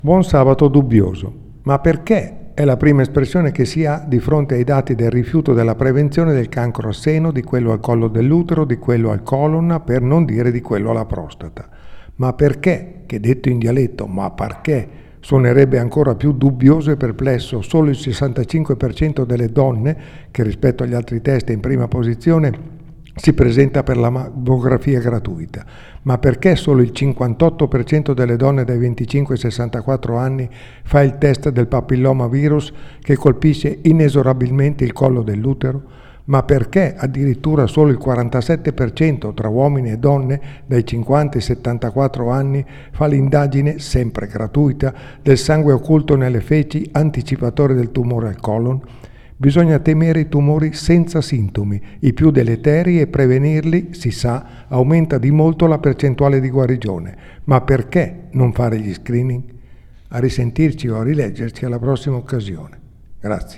Buon sabato dubbioso. Ma perché? È la prima espressione che si ha di fronte ai dati del rifiuto della prevenzione del cancro al seno, di quello al collo dell'utero, di quello al colon, per non dire di quello alla prostata. Ma perché? Che detto in dialetto, ma perché? Suonerebbe ancora più dubbioso e perplesso. Solo il 65% delle donne, che rispetto agli altri test è in prima posizione, si presenta per la mammografia gratuita. Ma perché solo il 58% delle donne dai 25 ai 64 anni fa il test del papillomavirus che colpisce inesorabilmente il collo dell'utero? Ma perché addirittura solo il 47% tra uomini e donne dai 50 ai 74 anni fa l'indagine, sempre gratuita, del sangue occulto nelle feci anticipatore del tumore al colon? Bisogna temere i tumori senza sintomi, i più deleteri, e prevenirli, si sa, aumenta di molto la percentuale di guarigione. Ma perché non fare gli screening? A risentirci o a rileggerci alla prossima occasione. Grazie.